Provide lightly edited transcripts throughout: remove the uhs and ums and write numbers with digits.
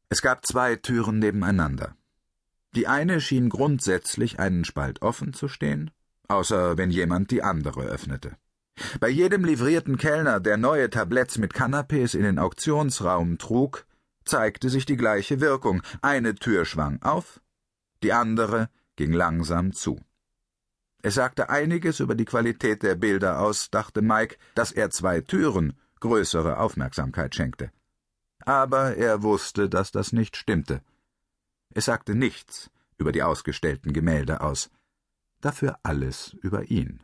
Es gab 2 Türen nebeneinander. Die eine schien grundsätzlich einen Spalt offen zu stehen, außer wenn jemand die andere öffnete. Bei jedem livrierten Kellner, der neue Tabletts mit Canapés in den Auktionsraum trug, zeigte sich die gleiche Wirkung. Eine Tür schwang auf, die andere ging langsam zu. Es sagte einiges über die Qualität der Bilder aus, dachte Mike, dass er 2 Türen größere Aufmerksamkeit schenkte. Aber er wusste, dass das nicht stimmte. Es sagte nichts über die ausgestellten Gemälde aus, dafür alles über ihn.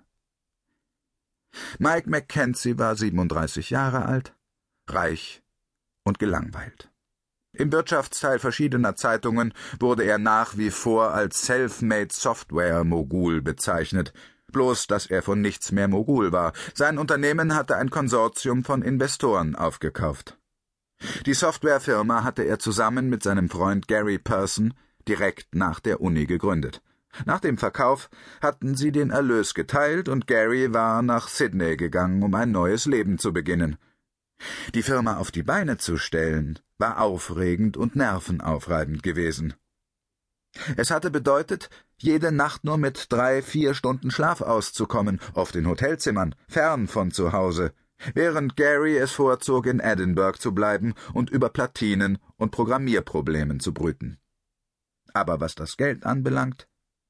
Mike Mackenzie war 37 Jahre alt, reich und gelangweilt. Im Wirtschaftsteil verschiedener Zeitungen wurde er nach wie vor als Self-Made Software-Mogul bezeichnet, bloß dass er von nichts mehr Mogul war. Sein Unternehmen hatte ein Konsortium von Investoren aufgekauft. Die Softwarefirma hatte er zusammen mit seinem Freund Gary Person direkt nach der Uni gegründet. Nach dem Verkauf hatten sie den Erlös geteilt und Gary war nach Sydney gegangen, um ein neues Leben zu beginnen. Die Firma auf die Beine zu stellen, war aufregend und nervenaufreibend gewesen. Es hatte bedeutet, jede Nacht nur mit 3-4 Stunden Schlaf auszukommen, oft in Hotelzimmern, fern von zu Hause, während Gary es vorzog, in Edinburgh zu bleiben und über Platinen und Programmierproblemen zu brüten. Aber was das Geld anbelangt,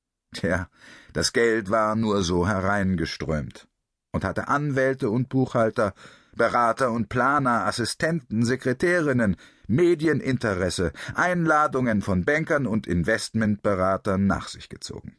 das Geld war nur so hereingeströmt und hatte Anwälte und Buchhalter, Berater und Planer, Assistenten, Sekretärinnen, Medieninteresse, Einladungen von Bankern und Investmentberatern nach sich gezogen.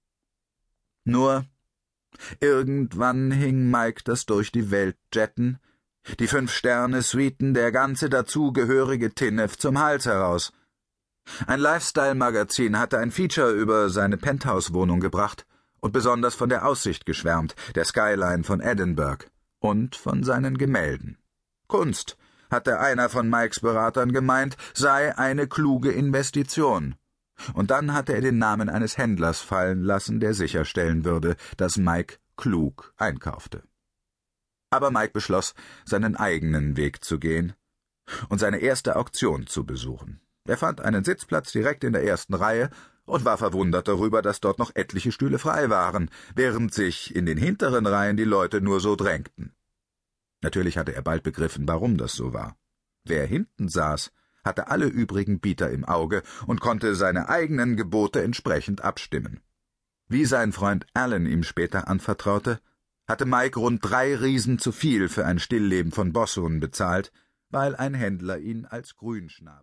Nur irgendwann hing Mike das durch die Welt jetten, die 5-Sterne-Suiten, der ganze dazugehörige Tinnef zum Hals heraus. Ein Lifestyle-Magazin hatte ein Feature über seine Penthouse-Wohnung gebracht und besonders von der Aussicht geschwärmt, der Skyline von Edinburgh und von seinen Gemälden. Kunst, hatte einer von Mikes Beratern gemeint, sei eine kluge Investition. Und dann hatte er den Namen eines Händlers fallen lassen, der sicherstellen würde, dass Mike klug einkaufte. Aber Mike beschloss, seinen eigenen Weg zu gehen und seine erste Auktion zu besuchen. Er fand einen Sitzplatz direkt in der ersten Reihe und war verwundert darüber, dass dort noch etliche Stühle frei waren, während sich in den hinteren Reihen die Leute nur so drängten. Natürlich hatte er bald begriffen, warum das so war. Wer hinten saß, hatte alle übrigen Bieter im Auge und konnte seine eigenen Gebote entsprechend abstimmen. Wie sein Freund Alan ihm später anvertraute, hatte Mike rund 3 Riesen zu viel für ein Stillleben von Bossun bezahlt, weil ein Händler ihn als Grünschnabel